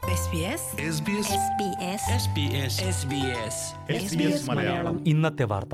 SBS Malayalam. ഇന്നത്തെ വാർത്ത.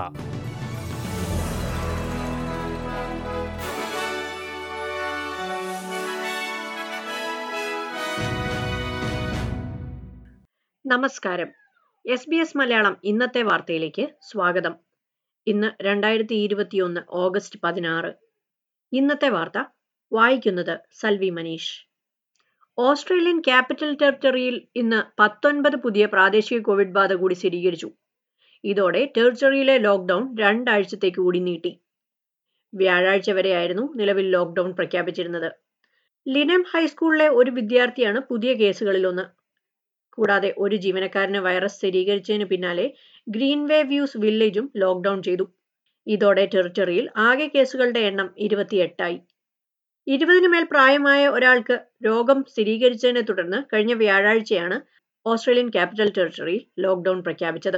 നമസ്കാരം. SBS മലയാളം ഇന്നത്തെ വാർത്തയിലേക്ക് സ്വാഗതം. ഇന്ന് 2021 ഓഗസ്റ്റ് 16. ഇന്നത്തെ വാർത്ത വായിക്കുന്നത് സൽവി മനീഷ്. ഓസ്ട്രേലിയൻ ക്യാപിറ്റൽ ടെറിട്ടറിയിൽ ഇന്ന് 19 പുതിയ പ്രാദേശിക കോവിഡ് ബാധ കൂടി സ്ഥിരീകരിച്ചു. ഇതോടെ ടെറിട്ടറിയിലെ ലോക്ക്ഡൌൺ 2 ആഴ്ചത്തേക്ക് കൂടി നീട്ടി. വ്യാഴാഴ്ച വരെയായിരുന്നു നിലവിൽ ലോക്ക്ഡൌൺ പ്രഖ്യാപിച്ചിരുന്നത്. ലിനം ഹൈസ്കൂളിലെ ഒരു വിദ്യാർത്ഥിയാണ് പുതിയ കേസുകളിലൊന്ന്. കൂടാതെ ഒരു ജീവനക്കാരന് വൈറസ് സ്ഥിരീകരിച്ചതിന് പിന്നാലെ ഗ്രീൻവേ വ്യൂസ് വില്ലേജും ലോക്ക്ഡൌൺ ചെയ്തു. ഇതോടെ ടെറിട്ടറിയിൽ ആകെ കേസുകളുടെ എണ്ണം 28ആയി. 20 മേൽ പ്രായമായ ഒരാൾക്ക് രോഗം സ്ഥിരീകരിച്ചതിനെ തുടർന്ന് കഴിഞ്ഞ വ്യാഴാഴ്ചയാണ് ഓസ്ട്രേലിയൻ ക്യാപിറ്റൽ ടെറിട്ടറിയിൽ ലോക്ക്ഡൌൺ പ്രഖ്യാപിച്ചത്.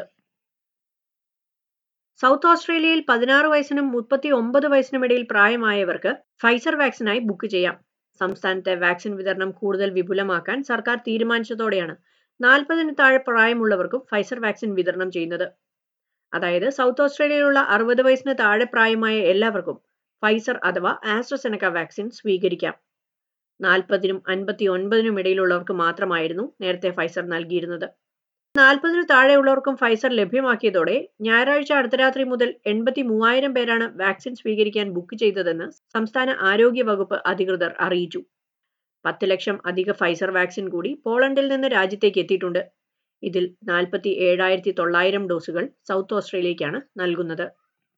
സൗത്ത് ഓസ്ട്രേലിയയിൽ 16 വയസ്സിനും 39 വയസ്സിനും ഇടയിൽ പ്രായമായവർക്ക് ഫൈസർ വാക്സിനായി ബുക്ക് ചെയ്യാം. സംസ്ഥാനത്തെ വാക്സിൻ വിതരണം കൂടുതൽ വിപുലമാക്കാൻ സർക്കാർ തീരുമാനിച്ചതോടെയാണ് 40-ന് താഴെ പ്രായമുള്ളവർക്കും ഫൈസർ വാക്സിൻ വിതരണം ചെയ്യുന്നത്. അതായത് സൗത്ത് ഓസ്ട്രേലിയയിലുള്ള 60 വയസ്സിന് താഴെ പ്രായമായ എല്ലാവർക്കും ഫൈസർ അഥവാ ആസ്ട്രസെനക്ക വാക്സിൻ സ്വീകരിക്കാം. 40-നും 59-നും ഇടയിലുള്ളവർക്ക് മാത്രമായിരുന്നു നേരത്തെ ഫൈസർ നൽകിയിരുന്നത്. 40-ന് താഴെയുള്ളവർക്കും ഫൈസർ ലഭ്യമാക്കിയതോടെ ഞായറാഴ്ച അർദ്ധരാത്രി മുതൽ 83,000 പേരാണ് വാക്സിൻ സ്വീകരിക്കാൻ ബുക്ക് ചെയ്തതെന്ന് സംസ്ഥാന ആരോഗ്യ വകുപ്പ് അധികൃതർ അറിയിച്ചു. 10 ലക്ഷം അധിക ഫൈസർ വാക്സിൻ കൂടി പോളണ്ടിൽ നിന്ന് രാജ്യത്തേക്ക് എത്തിയിട്ടുണ്ട്. ഇതിൽ 47,900 ഡോസുകൾ സൗത്ത് ഓസ്ട്രേലിയയ്ക്കാണ് നൽകുന്നത്.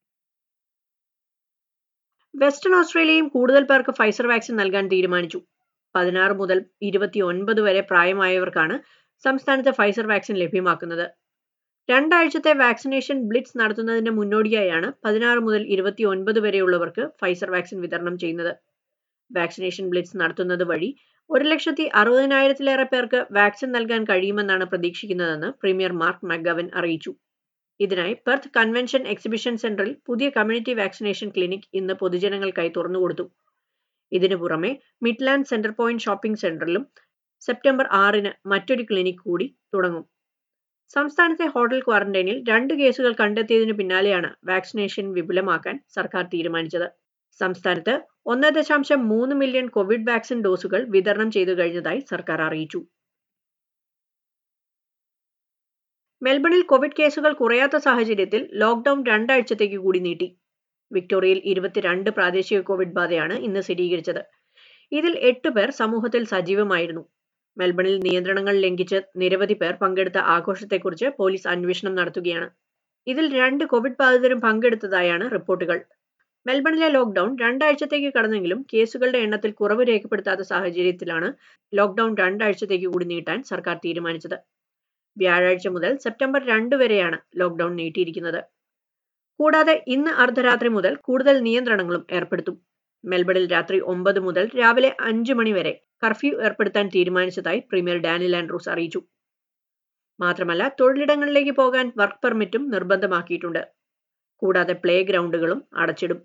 വെസ്റ്റേൺ ഓസ്ട്രേലിയയും കൂടുതൽ പേർക്ക് ഫൈസർ വാക്സിൻ നൽകാൻ തീരുമാനിച്ചു. 16 മുതൽ 29 വരെ പ്രായമായവർക്കാണ് സംസ്ഥാനത്ത് ഫൈസർ വാക്സിൻ ലഭ്യമാക്കുന്നത്. 2 ആഴ്ചത്തെ വാക്സിനേഷൻ ബ്ലിറ്റ്സ് നടത്തുന്നതിന് മുന്നോടിയായാണ് 16 മുതൽ 29 വരെയുള്ളവർക്ക് ഫൈസർ വാക്സിൻ വിതരണം ചെയ്യുന്നത്. വാക്സിനേഷൻ ബ്ലിറ്റ്സ് നടത്തുന്നത് വഴി 1,60,000-ലേറെ പേർക്ക് വാക്സിൻ നൽകാൻ കഴിയുമെന്നാണ് പ്രതീക്ഷിക്കുന്നതെന്ന് പ്രീമിയർ മാർക്ക് മക്ഗവൻ അറിയിച്ചു. ഇതിനായി പെർത്ത് കൺവെൻഷൻ എക്സിബിഷൻ സെന്ററിൽ പുതിയ കമ്മ്യൂണിറ്റി വാക്സിനേഷൻ ക്ലിനിക് ഇന്ന് പൊതുജനങ്ങൾക്കായി തുറന്നുകൊടുത്തു. ഇതിനു പുറമെ മിഡ്ലാൻഡ് സെന്റർ പോയിന്റ് ഷോപ്പിംഗ് സെന്ററിലും സെപ്റ്റംബർ 6-ന് മറ്റൊരു ക്ലിനിക് കൂടി തുടങ്ങും. സംസ്ഥാനത്തെ ഹോട്ടൽ ക്വാറന്റൈനിൽ 2 കേസുകൾ കണ്ടെത്തിയതിനു പിന്നാലെയാണ് വാക്സിനേഷൻ വിപുലമാക്കാൻ സർക്കാർ തീരുമാനിച്ചത്. സംസ്ഥാനത്ത് 1.3 മില്യൺ കോവിഡ് വാക്സിൻ ഡോസുകൾ വിതരണം ചെയ്തു കഴിഞ്ഞതായി സർക്കാർ അറിയിച്ചു. മെൽബണിൽ കോവിഡ് കേസുകൾ കുറയാത്ത സാഹചര്യത്തിൽ ലോക്ക്ഡൌൺ 2 ആഴ്ചത്തേക്ക് കൂടി നീട്ടി. വിക്ടോറിയയിൽ 22 പ്രാദേശിക കോവിഡ് ബാധയാണ് ഇന്ന് സ്ഥിരീകരിച്ചത്. ഇതിൽ 8 പേർ സമൂഹത്തിൽ സജീവമായിരുന്നു. മെൽബണിൽ നിയന്ത്രണങ്ങൾ ലംഘിച്ച് നിരവധി പേർ പങ്കെടുത്ത ആഘോഷത്തെക്കുറിച്ച് പോലീസ് അന്വേഷണം നടത്തുകയാണ്. ഇതിൽ 2 കോവിഡ് ബാധിതരും പങ്കെടുത്തതായാണ് റിപ്പോർട്ടുകൾ. മെൽബണിലെ ലോക്ക്ഡൌൺ 2 ആഴ്ചത്തേക്ക് കടന്നെങ്കിലും കേസുകളുടെ എണ്ണത്തിൽ കുറവ് രേഖപ്പെടുത്താത്ത സാഹചര്യത്തിലാണ് ലോക്ക്ഡൌൺ 2 ആഴ്ചത്തേക്ക് കൂടി നീട്ടാൻ സർക്കാർ തീരുമാനിച്ചത്. വ്യാഴാഴ്ച മുതൽ സെപ്റ്റംബർ 2 വരെയാണ് ലോക്ക്ഡൌൺ നീട്ടിയിരിക്കുന്നത്. കൂടാതെ ഇന്ന് അർദ്ധരാത്രി മുതൽ കൂടുതൽ നിയന്ത്രണങ്ങളും ഏർപ്പെടുത്തും. മെൽബണിൽ രാത്രി 9 മുതൽ രാവിലെ 5 മണി വരെ കർഫ്യൂ ഏർപ്പെടുത്താൻ തീരുമാനിച്ചതായി പ്രീമിയർ ഡാനിയൽ ആൻഡ്രൂസ് അറിയിച്ചു. മാത്രമല്ല തൊഴിലിടങ്ങളിലേക്ക് പോകാൻ വർക്ക് പെർമിറ്റും നിർബന്ധമാക്കിയിട്ടുണ്ട്. കൂടാതെ പ്ലേ ഗ്രൗണ്ടുകളും അടച്ചിടും.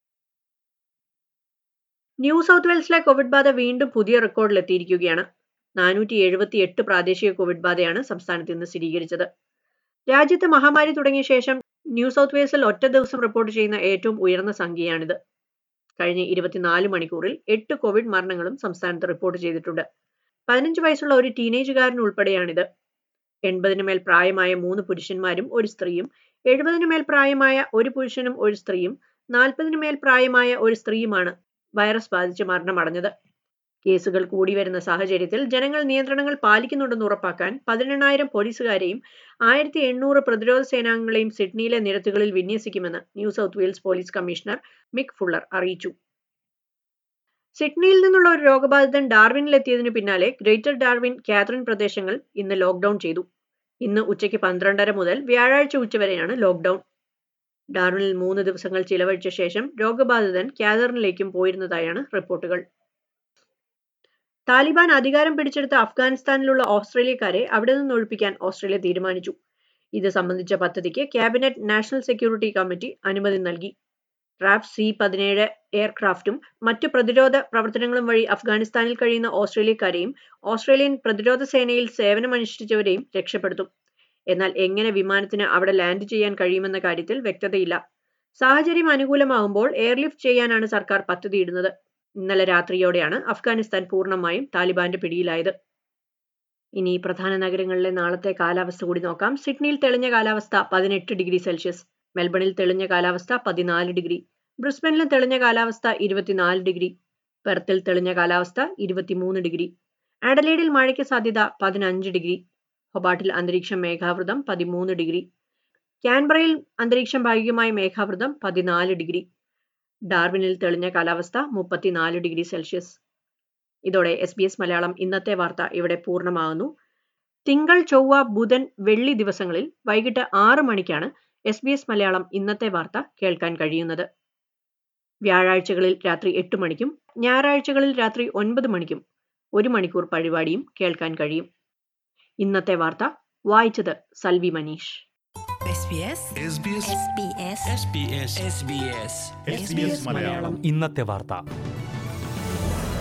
ന്യൂ സൗത്ത് വെയിൽസിലെ കോവിഡ് ബാധ വീണ്ടും പുതിയ റെക്കോർഡിലെത്തിയിരിക്കുകയാണ്. 478 പ്രാദേശിക കോവിഡ് ബാധയാണ് സംസ്ഥാനത്ത് ഇന്ന് സ്ഥിരീകരിച്ചത്. രാജ്യത്ത് മഹാമാരി തുടങ്ങിയ ശേഷം ന്യൂ സൗത്ത് വെയിൽസിൽ ഒറ്റ ദിവസം റിപ്പോർട്ട് ചെയ്യുന്ന ഏറ്റവും ഉയർന്ന സംഖ്യയാണിത്. കഴിഞ്ഞ 24 മണിക്കൂറിൽ 8 കോവിഡ് മരണങ്ങളും സംസ്ഥാനത്ത് റിപ്പോർട്ട് ചെയ്തിട്ടുണ്ട്. 15 വയസ്സുള്ള ഒരു ടീനേജുകാരൻ ഉൾപ്പെടെയാണിത്. 80-ന് മേൽ പ്രായമായ 3 പുരുഷന്മാരും 1 സ്ത്രീയും, 70-ന് മേൽ പ്രായമായ 1 പുരുഷനും 1 സ്ത്രീയും, 40-ന് മേൽ പ്രായമായ 1 സ്ത്രീയുമാണ് വൈറസ് ബാധിച്ച് മരണമടഞ്ഞത്. കേസുകൾ കൂടി വരുന്ന സാഹചര്യത്തിൽ ജനങ്ങൾ നിയന്ത്രണങ്ങൾ പാലിക്കുന്നുണ്ടെന്ന് ഉറപ്പാക്കാൻ 18,000 പോലീസുകാരെയും 1,800 പ്രതിരോധ സേനാംഗങ്ങളെയും സിഡ്നിയിലെ നിരത്തുകളിൽ വിന്യസിക്കുമെന്ന് new south wales police commissioner Mick Fuller അറിയിച്ചു. സിഡ്നിയിൽ നിന്നുള്ള ഒരു രോഗബാധിതൻ ഡാർവിനിലെത്തിയതിനു പിന്നാലെ ഗ്രേറ്റർ ഡാർവിൻ, കാതറിൻ പ്രദേശങ്ങൾ ഇന്ന് ലോക്ക്ഡൌൺ ചെയ്തു. ഇന്ന് ഉച്ചയ്ക്ക് 12:30 മുതൽ വ്യാഴാഴ്ച ഉച്ചവരെയാണ് ലോക്ക്ഡൌൺ. ഡാർവിനിൽ 3 ദിവസങ്ങൾ ചിലവഴിച്ച ശേഷം രോഗബാധിതൻ കാതറിനിലേക്കും പോയിരുന്നതായാണ് റിപ്പോർട്ടുകൾ. താലിബാൻ അധികാരം പിടിച്ചെടുത്ത അഫ്ഗാനിസ്ഥാനിലുള്ള ഓസ്ട്രേലിയക്കാരെ അവിടെ നിന്ന് ഒഴിപ്പിക്കാൻ ഓസ്ട്രേലിയ തീരുമാനിച്ചു. ഇത് സംബന്ധിച്ച പദ്ധതിക്ക് ക്യാബിനറ്റ് നാഷണൽ സെക്യൂരിറ്റി കമ്മിറ്റി അനുമതി നൽകി. റാഫ് C-17 എയർക്രാഫ്റ്റും മറ്റു പ്രതിരോധ പ്രവർത്തനങ്ങളും വഴി അഫ്ഗാനിസ്ഥാനിൽ കഴിയുന്ന ഓസ്ട്രേലിയക്കാരെയും ഓസ്ട്രേലിയൻ പ്രതിരോധ സേനയിൽ സേവനമനുഷ്ഠിച്ചവരെയും രക്ഷപ്പെടുത്തും. എന്നാൽ എങ്ങനെ വിമാനത്തിന് അവിടെ ലാൻഡ് ചെയ്യാൻ കഴിയുമെന്ന കാര്യത്തിൽ വ്യക്തതയില്ല. സാഹചര്യം അനുകൂലമാകുമ്പോൾ എയർലിഫ്റ്റ് ചെയ്യാനാണ് സർക്കാർ പദ്ധതിയിടുന്നത്. ഇന്നലെ രാത്രിയോടെയാണ് അഫ്ഗാനിസ്ഥാൻ പൂർണ്ണമായും താലിബാന്റെ പിടിയിലായത്. ഇനി പ്രധാന നഗരങ്ങളിലെ നാളത്തെ കാലാവസ്ഥ കൂടി നോക്കാം. സിഡ്നിയിൽ തെളിഞ്ഞ കാലാവസ്ഥ 18 ഡിഗ്രി സെൽഷ്യസ്, മെൽബണിൽ തെളിഞ്ഞ കാലാവസ്ഥ 14 ഡിഗ്രി, ബ്രിസ്ബനിലും തെളിഞ്ഞ കാലാവസ്ഥ 24 ഡിഗ്രി, പെർത്തിൽ തെളിഞ്ഞ കാലാവസ്ഥ 23 ഡിഗ്രി, ആഡലേഡിൽ മഴയ്ക്ക് സാധ്യത 15 ഡിഗ്രി, ഹൊബാട്ടിൽ അന്തരീക്ഷം മേഘാവൃതം 13 ഡിഗ്രി, കാൻബറയിൽ അന്തരീക്ഷം ഭാഗികമായി മേഘാവൃതം 14 ഡിഗ്രി, ഡാർവിനിൽ തെളിഞ്ഞ കാലാവസ്ഥ 34 ഡിഗ്രി സെൽഷ്യസ്. ഇതോടെ SBS മലയാളം ഇന്നത്തെ വാർത്ത ഇവിടെ പൂർണ്ണമാകുന്നു. തിങ്കൾ, ചൊവ്വ, ബുധൻ, വെള്ളി ദിവസങ്ങളിൽ വൈകിട്ട് 6 മണിക്കാണ് SBS മലയാളം ഇന്നത്തെ വാർത്ത കേൾക്കാൻ കഴിയുന്നത്. വ്യാഴാഴ്ചകളിൽ രാത്രി 8 മണിക്കും ഞായറാഴ്ചകളിൽ രാത്രി 9 മണിക്കും 1 മണിക്കൂർ പരിപാടിയും കേൾക്കാൻ കഴിയും. ഇന്നത്തെ വാർത്ത വായിച്ചത് സൽവി മനീഷ്. ഇന്നത്തെ വാർത്ത.